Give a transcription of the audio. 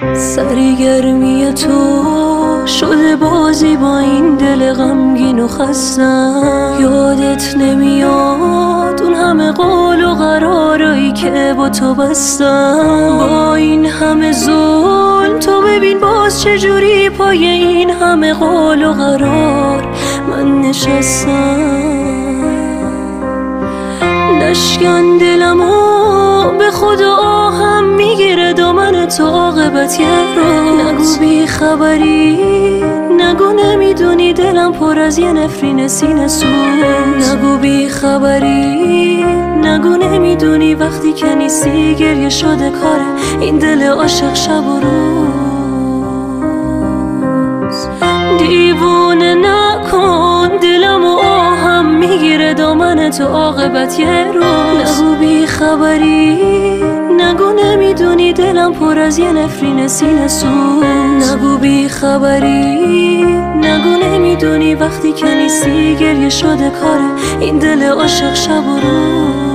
سرگرمی تو شده بازی با این دل غمگین و خستم. یادت نمیاد اون همه قول و قرارایی که با تو بستم. با این همه ظلم تو ببین باز چجوری پای این همه قول و قرار من نشستم. نشکن دلمو به خدا آهم میگیره دامن تو عاقبت یه روز. نگو بی خبری، نگو نمیدونی دلم پر از یه نفرین سینه سوز. نگو بی خبری، نگو نمیدونی وقتی که نیستی گریه شده کاره این دل عاشق شب و روز. دیوونه نکن دلمو آهم میگیره دامن تو عاقبت یه روز. نگو بی خبری، نگو نمیدونی دلم پر از یه نفرین سینه سوز. نگو بی خبری، نگو نمیدونی وقتی که نیستی گریه شده کاره این دل عاشق شب و روز.